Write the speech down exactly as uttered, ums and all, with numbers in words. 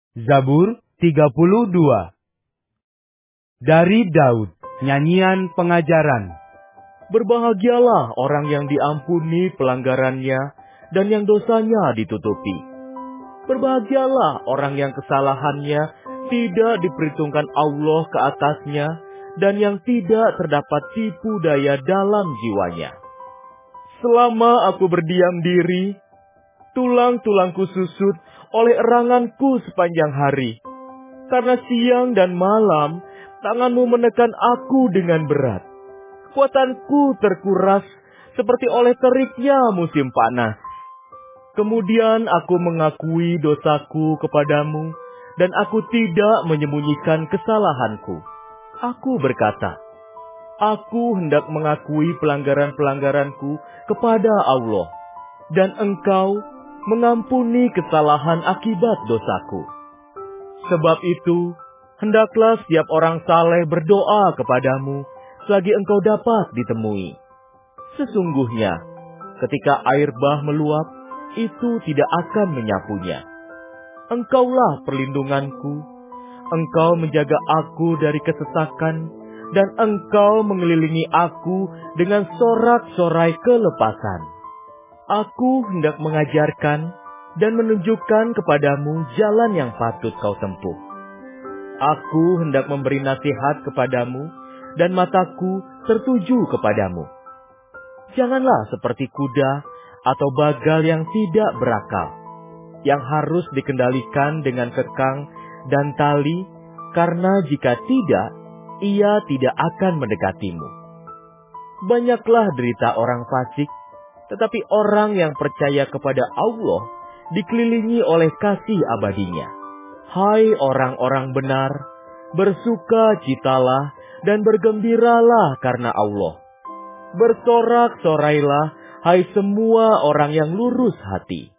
Zabur tiga puluh dua. Dari Daud, nyanyian pengajaran. Berbahagialah orang yang diampuni pelanggarannya dan yang dosanya ditutupi. Berbahagialah orang yang kesalahannya tidak diperhitungkan Allah ke atasnya dan yang tidak terdapat tipu daya dalam jiwanya. Selama aku berdiam diri, tulang-tulangku susut oleh eranganku sepanjang hari. Karena siang dan malam, tanganmu menekan aku dengan berat. Kuatanku terkuras seperti oleh teriknya musim panas. Kemudian aku mengakui dosaku kepadamu, dan aku tidak menyembunyikan kesalahanku. Aku berkata, aku hendak mengakui pelanggaran-pelanggaranku kepada Allah, dan Engkau mengampuni kesalahan akibat dosaku. Sebab itu, hendaklah setiap orang saleh berdoa kepadamu selagi Engkau dapat ditemui. Sesungguhnya, ketika air bah meluap, itu tidak akan menyapunya. Engkaulah perlindunganku, Engkau menjaga aku dari kesesakan, dan Engkau mengelilingi aku dengan sorak-sorai kelepasan. Aku hendak mengajarkan dan menunjukkan kepadamu jalan yang patut kau tempuh. Aku hendak memberi nasihat kepadamu, dan mataku tertuju kepadamu. Janganlah seperti kuda atau bagal yang tidak berakal, yang harus dikendalikan dengan kekang dan tali, karena jika tidak, ia tidak akan mendekatimu. Banyaklah derita orang fasik, tetapi orang yang percaya kepada Allah dikelilingi oleh kasih abadinya. Hai orang-orang benar, bersuka-citalah dan bergembiralah karena Allah. Bersorak-sorailah, hai semua orang yang lurus hati.